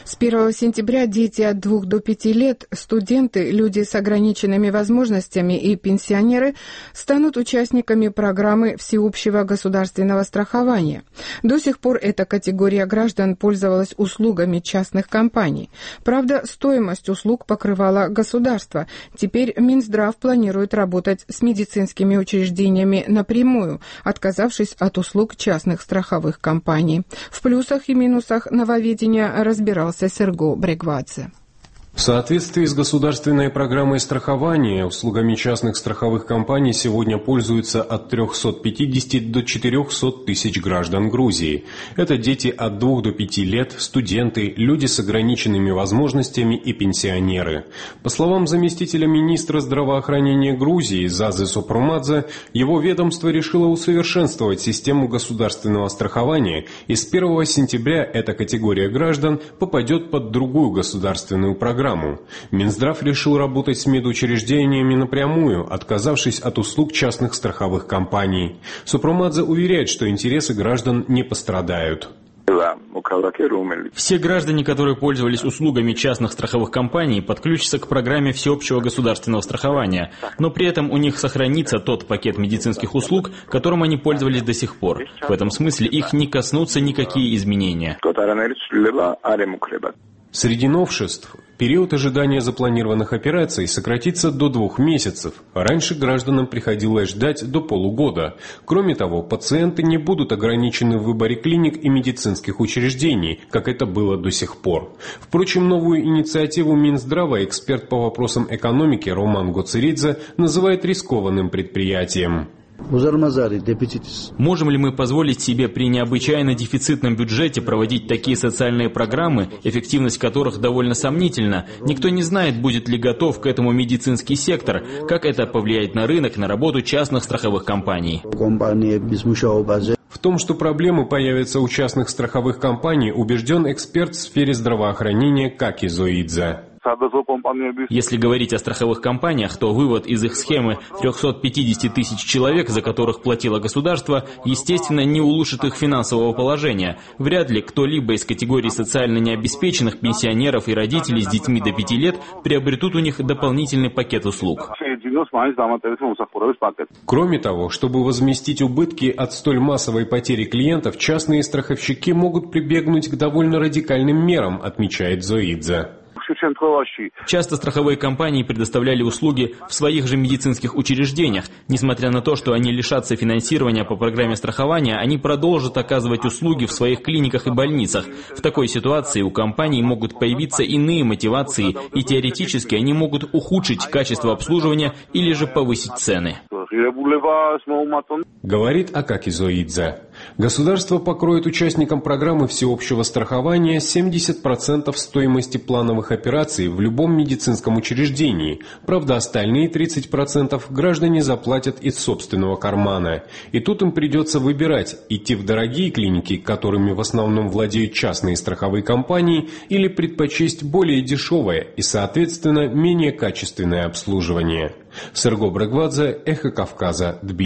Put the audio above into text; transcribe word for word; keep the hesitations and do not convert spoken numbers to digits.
С первого сентября дети от двух до пяти лет, студенты, люди с ограниченными возможностями и пенсионеры станут участниками программы всеобщего государственного страхования. До сих пор эта категория граждан пользовалась услугами частных компаний. Правда, стоимость услуг покрывала государство. Теперь Минздрав планирует работать с медицинскими учреждениями напрямую, отказавшись от услуг частных страховых компаний. В плюсах и минусах нововведения разбирался Серго Брегвадзе. В соответствии с государственной программой страхования, услугами частных страховых компаний сегодня пользуются от трёхсот пятидесяти до четырёхсот тысяч граждан Грузии. Это дети от двух до пяти лет, студенты, люди с ограниченными возможностями и пенсионеры. По словам заместителя министра здравоохранения Грузии Зазы Сопрумадзе, его ведомство решило усовершенствовать систему государственного страхования, и с первого сентября эта категория граждан попадет под другую государственную программу. Минздрав решил работать с медучреждениями напрямую, отказавшись от услуг частных страховых компаний. Сопрумадзе уверяет, что интересы граждан не пострадают. Все граждане, которые пользовались услугами частных страховых компаний, подключатся к программе всеобщего государственного страхования, но при этом у них сохранится тот пакет медицинских услуг, которым они пользовались до сих пор. В этом смысле их не коснутся никакие изменения. Среди новшеств период ожидания запланированных операций сократится до двух месяцев. Раньше гражданам приходилось ждать до полугода. Кроме того, пациенты не будут ограничены в выборе клиник и медицинских учреждений, как это было до сих пор. Впрочем, новую инициативу Минздрава эксперт по вопросам экономики Роман Гоцеридзе называет рискованным предприятием. Можем ли мы позволить себе при необычайно дефицитном бюджете проводить такие социальные программы, эффективность которых довольно сомнительна? Никто не знает, будет ли готов к этому медицинский сектор, как это повлияет на рынок, на работу частных страховых компаний. В том, что проблемы появятся у частных страховых компаний, убежден эксперт в сфере здравоохранения Каки Зоидзе. Если говорить о страховых компаниях, то вывод из их схемы трёхсот пятидесяти тысяч человек, за которых платило государство, естественно, не улучшит их финансового положения. Вряд ли кто-либо из категории социально необеспеченных, пенсионеров и родителей с детьми до пяти лет приобретут у них дополнительный пакет услуг. Кроме того, чтобы возместить убытки от столь массовой потери клиентов, частные страховщики могут прибегнуть к довольно радикальным мерам, отмечает Зоидзе. Часто страховые компании предоставляли услуги в своих же медицинских учреждениях. Несмотря на то, что они лишатся финансирования по программе страхования, они продолжат оказывать услуги в своих клиниках и больницах. В такой ситуации у компаний могут появиться иные мотивации, и теоретически они могут ухудшить качество обслуживания или же повысить цены. Говорит Акаки Зоидзе. Государство покроет участникам программы всеобщего страхования семьдесят процентов стоимости плановых операций в любом медицинском учреждении. Правда, остальные тридцать процентов граждане заплатят из собственного кармана. И тут им придется выбирать, идти в дорогие клиники, которыми в основном владеют частные страховые компании, или предпочесть более дешевое и, соответственно, менее качественное обслуживание. Серго Брегвадзе, Эхо Кавказа, Тбилиси.